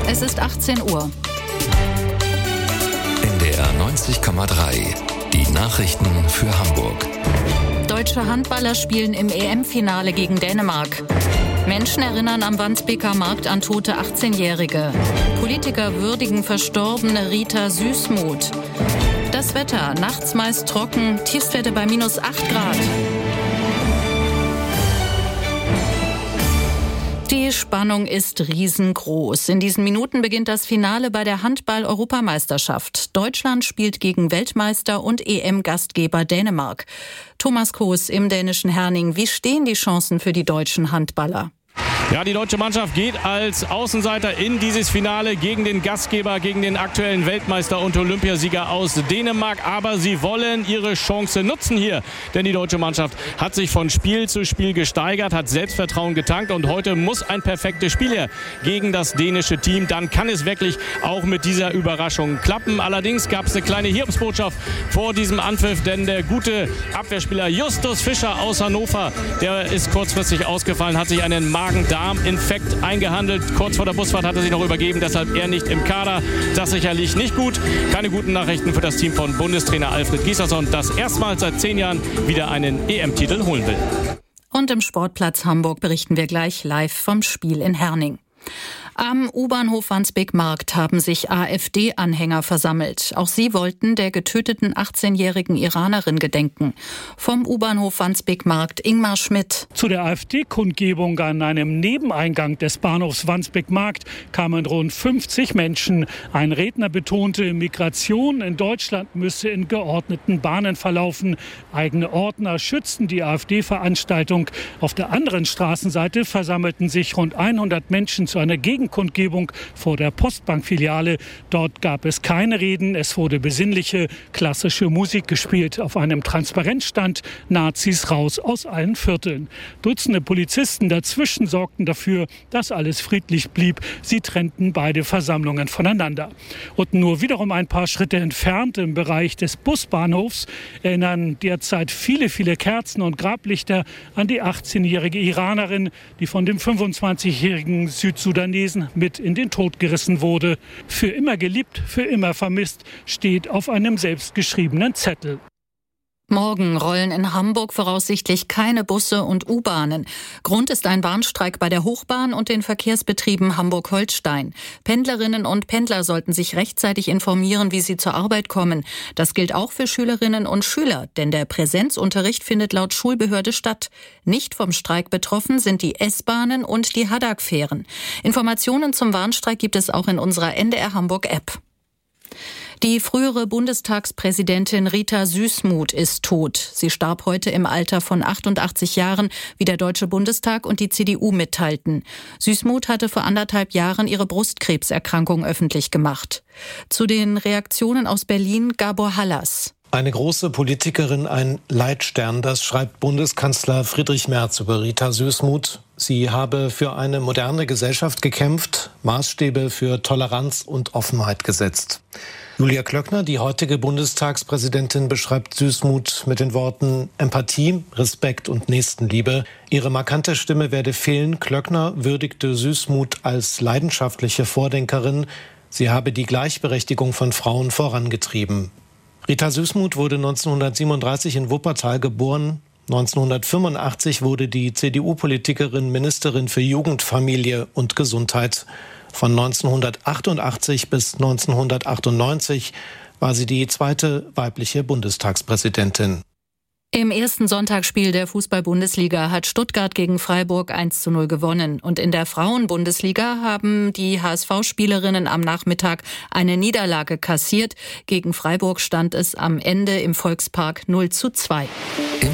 Es ist 18 Uhr. NDR 90,3. Die Nachrichten für Hamburg. Deutsche Handballer spielen im EM-Finale gegen Dänemark. Menschen erinnern am Wandsbeker Markt an tote 18-Jährige. Politiker würdigen verstorbene Rita Süssmuth. Das Wetter, nachts meist trocken, Tiefstwerte bei -8 Grad. Die Spannung ist riesengroß. In diesen Minuten beginnt das Finale bei der Handball-Europameisterschaft. Deutschland spielt gegen Weltmeister und EM-Gastgeber Dänemark. Thomas Koos im dänischen Herning. Wie stehen die Chancen für die deutschen Handballer? Ja, die deutsche Mannschaft geht als Außenseiter in dieses Finale gegen den Gastgeber, gegen den aktuellen Weltmeister und Olympiasieger aus Dänemark. Aber sie wollen ihre Chance nutzen hier. Denn die deutsche Mannschaft hat sich von Spiel zu Spiel gesteigert, hat Selbstvertrauen getankt. Und heute muss ein perfektes Spiel her gegen das dänische Team. Dann kann es wirklich auch mit dieser Überraschung klappen. Allerdings gab es eine kleine Hiobsbotschaft vor diesem Anpfiff. Denn der gute Abwehrspieler Justus Fischer aus Hannover, der ist kurzfristig ausgefallen, hat sich einen Magen-Darm-Infekt eingehandelt. Kurz vor der Busfahrt hat er sich noch übergeben, deshalb er nicht im Kader. Das sicherlich nicht gut. Keine guten Nachrichten für das Team von Bundestrainer Alfred Gislason, das erstmals seit 10 Jahren wieder einen EM-Titel holen will. Und im Sportplatz Hamburg berichten wir gleich live vom Spiel in Herning. Am U-Bahnhof Wandsbek-Markt haben sich AfD-Anhänger versammelt. Auch sie wollten der getöteten 18-jährigen Iranerin gedenken. Vom U-Bahnhof Wandsbek-Markt Ingmar Schmidt. Zu der AfD-Kundgebung an einem Nebeneingang des Bahnhofs Wandsbek-Markt kamen rund 50 Menschen. Ein Redner betonte, Migration in Deutschland müsse in geordneten Bahnen verlaufen. Eigene Ordner schützten die AfD-Veranstaltung. Auf der anderen Straßenseite versammelten sich rund 100 Menschen zu einer Gegenkundgebung vor der Postbank-Filiale. Dort gab es keine Reden, es wurde besinnliche, klassische Musik gespielt. Auf einem Transparent stand Nazis raus aus allen Vierteln. Dutzende Polizisten dazwischen sorgten dafür, dass alles friedlich blieb. Sie trennten beide Versammlungen voneinander. Und nur wiederum ein paar Schritte entfernt im Bereich des Busbahnhofs erinnern derzeit viele Kerzen und Grablichter an die 18-jährige Iranerin, die von dem 25-jährigen Südsudanesen mit in den Tod gerissen wurde. Für immer geliebt, für immer vermisst, steht auf einem selbstgeschriebenen Zettel. Morgen rollen in Hamburg voraussichtlich keine Busse und U-Bahnen. Grund ist ein Bahnstreik bei der Hochbahn und den Verkehrsbetrieben Hamburg-Holstein. Pendlerinnen und Pendler sollten sich rechtzeitig informieren, wie sie zur Arbeit kommen. Das gilt auch für Schülerinnen und Schüler, denn der Präsenzunterricht findet laut Schulbehörde statt. Nicht vom Streik betroffen sind die S-Bahnen und die Haddock-Fähren. Informationen zum Warnstreik gibt es auch in unserer NDR Hamburg-App. Die frühere Bundestagspräsidentin Rita Süssmuth ist tot. Sie starb heute im Alter von 88 Jahren, wie der Deutsche Bundestag und die CDU mitteilten. Süssmuth hatte vor 1,5 Jahren ihre Brustkrebserkrankung öffentlich gemacht. Zu den Reaktionen aus Berlin, Gabor Hallas. Eine große Politikerin, ein Leitstern, das schreibt Bundeskanzler Friedrich Merz über Rita Süssmuth. Sie habe für eine moderne Gesellschaft gekämpft, Maßstäbe für Toleranz und Offenheit gesetzt. Julia Klöckner, die heutige Bundestagspräsidentin, beschreibt Süssmuth mit den Worten Empathie, Respekt und Nächstenliebe. Ihre markante Stimme werde fehlen. Klöckner würdigte Süssmuth als leidenschaftliche Vordenkerin. Sie habe die Gleichberechtigung von Frauen vorangetrieben. Rita Süssmuth wurde 1937 in Wuppertal geboren. 1985 wurde die CDU-Politikerin Ministerin für Jugend, Familie und Gesundheit. Von 1988 bis 1998 war sie die zweite weibliche Bundestagspräsidentin. Im ersten Sonntagsspiel der Fußball-Bundesliga hat Stuttgart gegen Freiburg 1:0 gewonnen. Und in der Frauen-Bundesliga haben die HSV-Spielerinnen am Nachmittag eine Niederlage kassiert. Gegen Freiburg stand es am Ende im Volkspark 0:2.